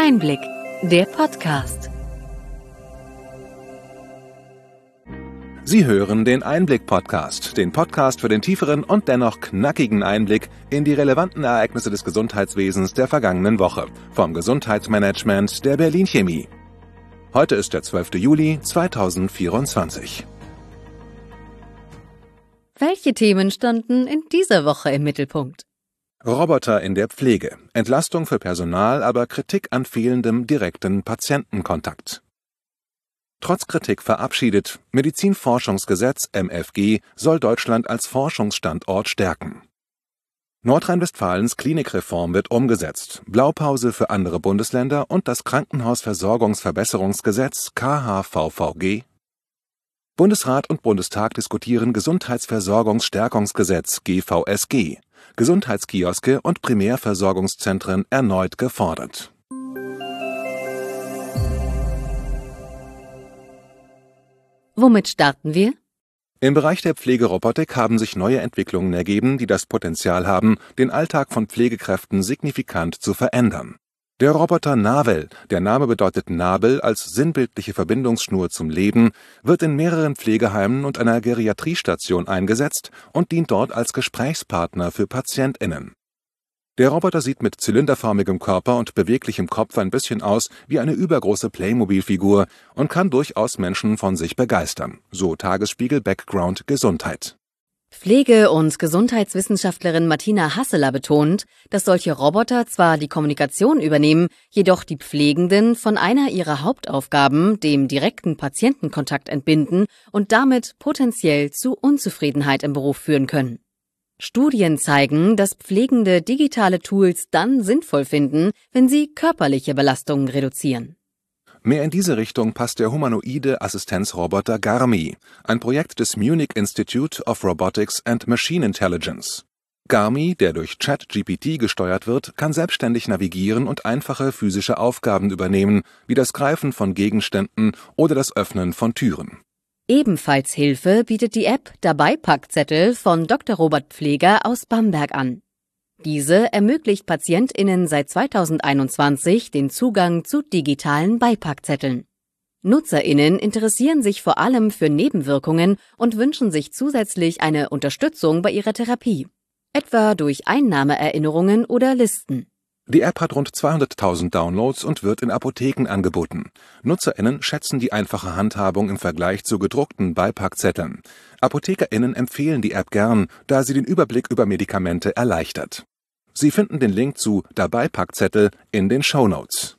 Einblick, der Podcast. Sie hören den Einblick-Podcast, den Podcast für den tieferen und dennoch knackigen Einblick in die relevanten Ereignisse des Gesundheitswesens der vergangenen Woche vom Gesundheitsmanagement der Berlin Chemie. Heute ist der 12. Juli 2024. Welche Themen standen in dieser Woche im Mittelpunkt? Roboter in der Pflege, Entlastung für Personal, aber Kritik an fehlendem direkten Patientenkontakt. Trotz Kritik verabschiedet, Medizinforschungsgesetz MFG soll Deutschland als Forschungsstandort stärken. Nordrhein-Westfalens Klinikreform wird umgesetzt, Blaupause für andere Bundesländer und das Krankenhausversorgungsverbesserungsgesetz KHVVG. Bundesrat und Bundestag diskutieren Gesundheitsversorgungsstärkungsgesetz GVSG, Gesundheitskioske und Primärversorgungszentren erneut gefordert. Womit starten wir? Im Bereich der Pflegerobotik haben sich neue Entwicklungen ergeben, die das Potenzial haben, den Alltag von Pflegekräften signifikant zu verändern. Der Roboter Navel, der Name bedeutet Nabel als sinnbildliche Verbindungsschnur zum Leben, wird in mehreren Pflegeheimen und einer Geriatriestation eingesetzt und dient dort als Gesprächspartner für PatientInnen. Der Roboter sieht mit zylinderförmigem Körper und beweglichem Kopf ein bisschen aus wie eine übergroße Playmobil-Figur und kann durchaus Menschen von sich begeistern, so Tagesspiegel Background Gesundheit. Pflege- und Gesundheitswissenschaftlerin Martina Hasseler betont, dass solche Roboter zwar die Kommunikation übernehmen, jedoch die Pflegenden von einer ihrer Hauptaufgaben, dem direkten Patientenkontakt, entbinden und damit potenziell zu Unzufriedenheit im Beruf führen können. Studien zeigen, dass Pflegende digitale Tools dann sinnvoll finden, wenn sie körperliche Belastungen reduzieren. Mehr in diese Richtung passt der humanoide Assistenzroboter Garmi, ein Projekt des Munich Institute of Robotics and Machine Intelligence. Garmi, der durch ChatGPT gesteuert wird, kann selbstständig navigieren und einfache physische Aufgaben übernehmen, wie das Greifen von Gegenständen oder das Öffnen von Türen. Ebenfalls Hilfe bietet die App Dabeipackzettel von Dr. Robert Pfleger aus Bamberg an. Diese ermöglicht PatientInnen seit 2021 den Zugang zu digitalen Beipackzetteln. NutzerInnen interessieren sich vor allem für Nebenwirkungen und wünschen sich zusätzlich eine Unterstützung bei ihrer Therapie, etwa durch Einnahmeerinnerungen oder Listen. Die App hat rund 200.000 Downloads und wird in Apotheken angeboten. NutzerInnen schätzen die einfache Handhabung im Vergleich zu gedruckten Beipackzetteln. ApothekerInnen empfehlen die App gern, da sie den Überblick über Medikamente erleichtert. Sie finden den Link zu Dabeipackzettel in den Shownotes.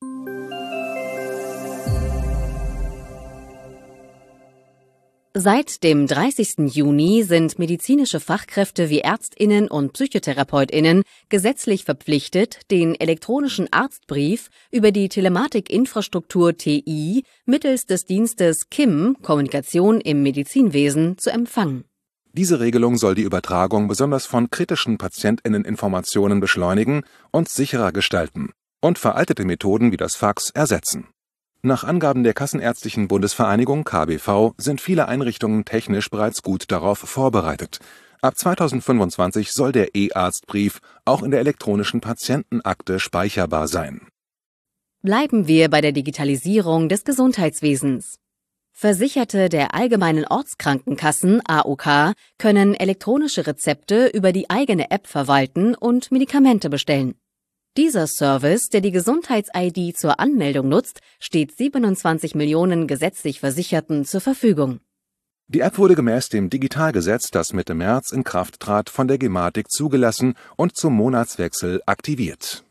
Seit dem 30. Juni sind medizinische Fachkräfte wie ÄrztInnen und PsychotherapeutInnen gesetzlich verpflichtet, den elektronischen Arztbrief über die Telematikinfrastruktur TI mittels des Dienstes KIM, Kommunikation im Medizinwesen, zu empfangen. Diese Regelung soll die Übertragung besonders von kritischen PatientInnen-Informationen beschleunigen und sicherer gestalten und veraltete Methoden wie das Fax ersetzen. Nach Angaben der Kassenärztlichen Bundesvereinigung KBV sind viele Einrichtungen technisch bereits gut darauf vorbereitet. Ab 2025 soll der E-Arztbrief auch in der elektronischen Patientenakte speicherbar sein. Bleiben wir bei der Digitalisierung des Gesundheitswesens. Versicherte der Allgemeinen Ortskrankenkassen AOK können elektronische Rezepte über die eigene App verwalten und Medikamente bestellen. Dieser Service, der die Gesundheits-ID zur Anmeldung nutzt, steht 27 Millionen gesetzlich Versicherten zur Verfügung. Die App wurde gemäß dem Digitalgesetz, das Mitte März in Kraft trat, von der Gematik zugelassen und zum Monatswechsel aktiviert.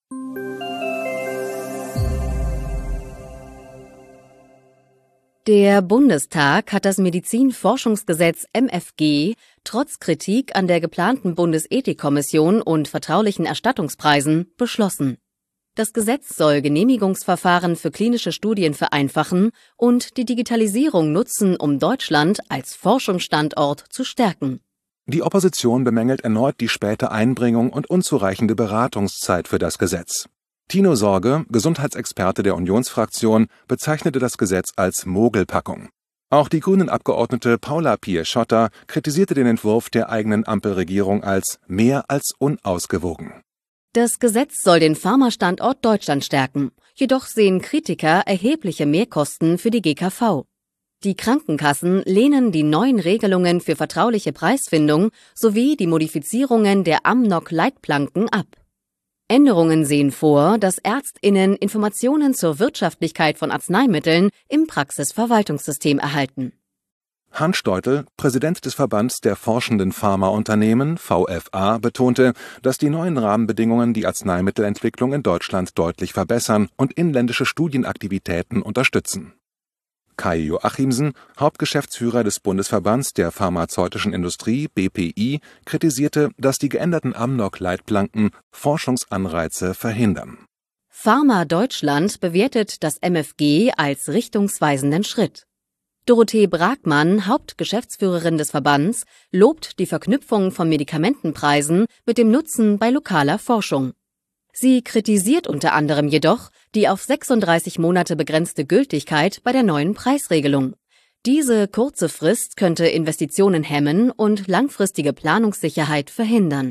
Der Bundestag hat das Medizinforschungsgesetz MFG trotz Kritik an der geplanten Bundesethikkommission und vertraulichen Erstattungspreisen beschlossen. Das Gesetz soll Genehmigungsverfahren für klinische Studien vereinfachen und die Digitalisierung nutzen, um Deutschland als Forschungsstandort zu stärken. Die Opposition bemängelt erneut die späte Einbringung und unzureichende Beratungszeit für das Gesetz. Tino Sorge, Gesundheitsexperte der Unionsfraktion, bezeichnete das Gesetz als Mogelpackung. Auch die Grünen-Abgeordnete Paula Pieschotter kritisierte den Entwurf der eigenen Ampelregierung als mehr als unausgewogen. Das Gesetz soll den Pharmastandort Deutschland stärken. Jedoch sehen Kritiker erhebliche Mehrkosten für die GKV. Die Krankenkassen lehnen die neuen Regelungen für vertrauliche Preisfindung sowie die Modifizierungen der Amnok-Leitplanken ab. Änderungen sehen vor, dass ÄrztInnen Informationen zur Wirtschaftlichkeit von Arzneimitteln im Praxisverwaltungssystem erhalten. Hans Steutel, Präsident des Verbands der forschenden Pharmaunternehmen VFA, betonte, dass die neuen Rahmenbedingungen die Arzneimittelentwicklung in Deutschland deutlich verbessern und inländische Studienaktivitäten unterstützen. Kai Joachimsen, Hauptgeschäftsführer des Bundesverbands der pharmazeutischen Industrie BPI, kritisierte, dass die geänderten Amnok-Leitplanken Forschungsanreize verhindern. Pharma Deutschland bewertet das MFG als richtungsweisenden Schritt. Dorothee Bragmann, Hauptgeschäftsführerin des Verbands, lobt die Verknüpfung von Medikamentenpreisen mit dem Nutzen bei lokaler Forschung. Sie kritisiert unter anderem jedoch die auf 36 Monate begrenzte Gültigkeit bei der neuen Preisregelung. Diese kurze Frist könnte Investitionen hemmen und langfristige Planungssicherheit verhindern.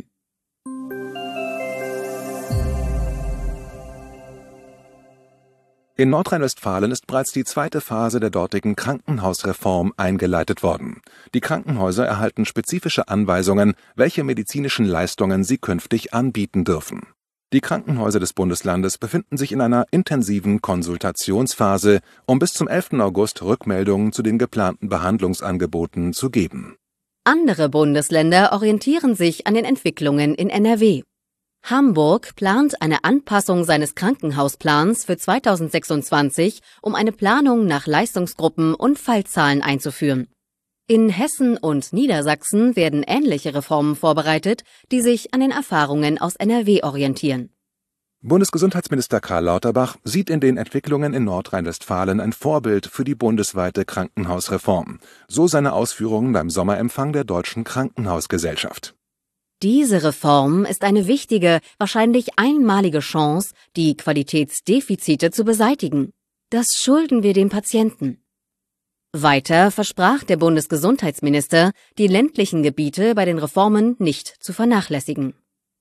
In Nordrhein-Westfalen ist bereits die zweite Phase der dortigen Krankenhausreform eingeleitet worden. Die Krankenhäuser erhalten spezifische Anweisungen, welche medizinischen Leistungen sie künftig anbieten dürfen. Die Krankenhäuser des Bundeslandes befinden sich in einer intensiven Konsultationsphase, um bis zum 11. August Rückmeldungen zu den geplanten Behandlungsangeboten zu geben. Andere Bundesländer orientieren sich an den Entwicklungen in NRW. Hamburg plant eine Anpassung seines Krankenhausplans für 2026, um eine Planung nach Leistungsgruppen und Fallzahlen einzuführen. In Hessen und Niedersachsen werden ähnliche Reformen vorbereitet, die sich an den Erfahrungen aus NRW orientieren. Bundesgesundheitsminister Karl Lauterbach sieht in den Entwicklungen in Nordrhein-Westfalen ein Vorbild für die bundesweite Krankenhausreform, so seine Ausführungen beim Sommerempfang der Deutschen Krankenhausgesellschaft. Diese Reform ist eine wichtige, wahrscheinlich einmalige Chance, die Qualitätsdefizite zu beseitigen. Das schulden wir dem Patienten. Weiter versprach der Bundesgesundheitsminister, die ländlichen Gebiete bei den Reformen nicht zu vernachlässigen.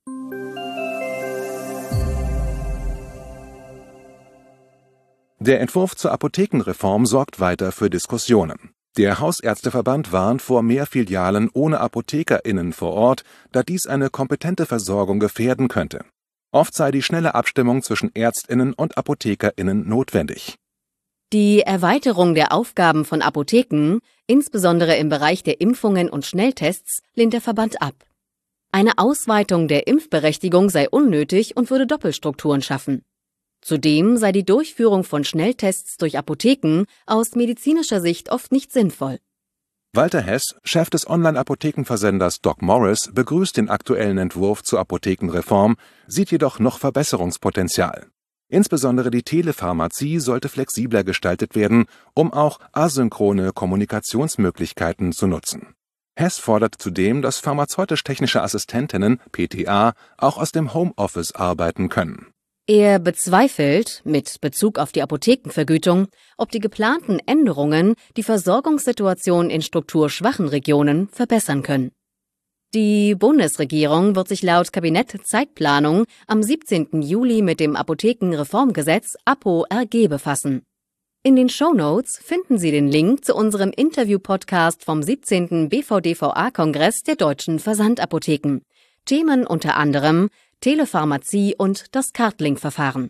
Der Entwurf zur Apothekenreform sorgt weiter für Diskussionen. Der Hausärzteverband warnt vor mehr Filialen ohne ApothekerInnen vor Ort, da dies eine kompetente Versorgung gefährden könnte. Oft sei die schnelle Abstimmung zwischen ÄrztInnen und ApothekerInnen notwendig. Die Erweiterung der Aufgaben von Apotheken, insbesondere im Bereich der Impfungen und Schnelltests, lehnt der Verband ab. Eine Ausweitung der Impfberechtigung sei unnötig und würde Doppelstrukturen schaffen. Zudem sei die Durchführung von Schnelltests durch Apotheken aus medizinischer Sicht oft nicht sinnvoll. Walter Hess, Chef des Online-Apothekenversenders Doc Morris, begrüßt den aktuellen Entwurf zur Apothekenreform, sieht jedoch noch Verbesserungspotenzial. Insbesondere die Telepharmazie sollte flexibler gestaltet werden, um auch asynchrone Kommunikationsmöglichkeiten zu nutzen. Hess fordert zudem, dass pharmazeutisch-technische Assistentinnen, PTA, auch aus dem Homeoffice arbeiten können. Er bezweifelt, mit Bezug auf die Apothekenvergütung, ob die geplanten Änderungen die Versorgungssituation in strukturschwachen Regionen verbessern können. Die Bundesregierung wird sich laut Kabinett-Zeitplanung am 17. Juli mit dem Apothekenreformgesetz APO-RG befassen. In den Shownotes finden Sie den Link zu unserem Interview-Podcast vom 17. BVDVA-Kongress der deutschen Versandapotheken. Themen unter anderem Telepharmazie und das Kartling-Verfahren.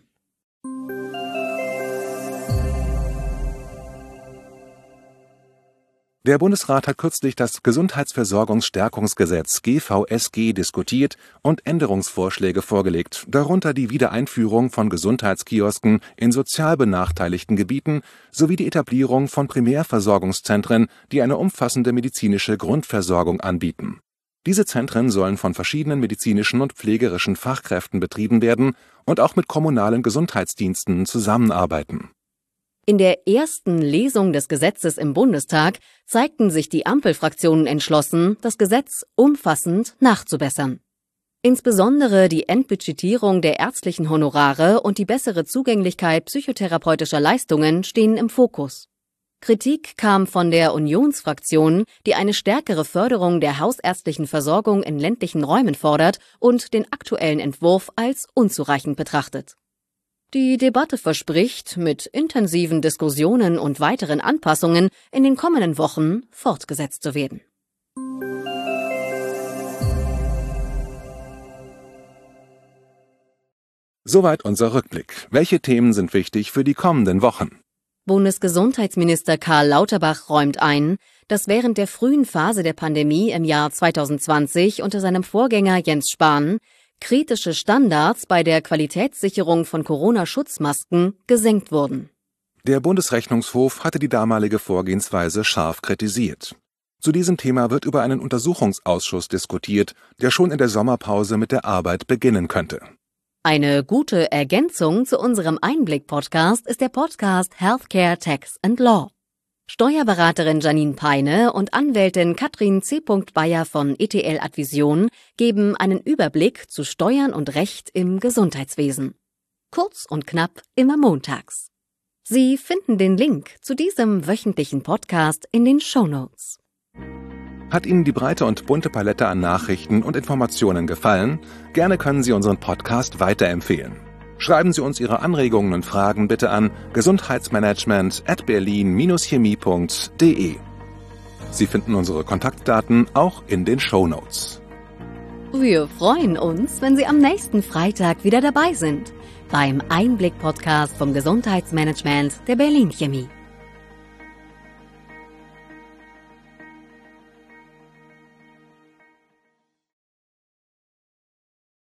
Der Bundesrat hat kürzlich das Gesundheitsversorgungsstärkungsgesetz GVSG diskutiert und Änderungsvorschläge vorgelegt, darunter die Wiedereinführung von Gesundheitskiosken in sozial benachteiligten Gebieten sowie die Etablierung von Primärversorgungszentren, die eine umfassende medizinische Grundversorgung anbieten. Diese Zentren sollen von verschiedenen medizinischen und pflegerischen Fachkräften betrieben werden und auch mit kommunalen Gesundheitsdiensten zusammenarbeiten. In der ersten Lesung des Gesetzes im Bundestag zeigten sich die Ampelfraktionen entschlossen, das Gesetz umfassend nachzubessern. Insbesondere die Entbudgetierung der ärztlichen Honorare und die bessere Zugänglichkeit psychotherapeutischer Leistungen stehen im Fokus. Kritik kam von der Unionsfraktion, die eine stärkere Förderung der hausärztlichen Versorgung in ländlichen Räumen fordert und den aktuellen Entwurf als unzureichend betrachtet. Die Debatte verspricht, mit intensiven Diskussionen und weiteren Anpassungen in den kommenden Wochen fortgesetzt zu werden. Soweit unser Rückblick. Welche Themen sind wichtig für die kommenden Wochen? Bundesgesundheitsminister Karl Lauterbach räumt ein, dass während der frühen Phase der Pandemie im Jahr 2020 unter seinem Vorgänger Jens Spahn kritische Standards bei der Qualitätssicherung von Corona-Schutzmasken gesenkt wurden. Der Bundesrechnungshof hatte die damalige Vorgehensweise scharf kritisiert. Zu diesem Thema wird über einen Untersuchungsausschuss diskutiert, der schon in der Sommerpause mit der Arbeit beginnen könnte. Eine gute Ergänzung zu unserem Einblick-Podcast ist der Podcast Healthcare, Tax and Law. Steuerberaterin Janine Peine und Anwältin Katrin C. Bayer von ETL Advision geben einen Überblick zu Steuern und Recht im Gesundheitswesen. Kurz und knapp immer montags. Sie finden den Link zu diesem wöchentlichen Podcast in den Shownotes. Hat Ihnen die breite und bunte Palette an Nachrichten und Informationen gefallen? Gerne können Sie unseren Podcast weiterempfehlen. Schreiben Sie uns Ihre Anregungen und Fragen bitte an gesundheitsmanagement@berlin-chemie.de. Sie finden unsere Kontaktdaten auch in den Shownotes. Wir freuen uns, wenn Sie am nächsten Freitag wieder dabei sind beim Einblick-Podcast vom Gesundheitsmanagement der Berlin Chemie.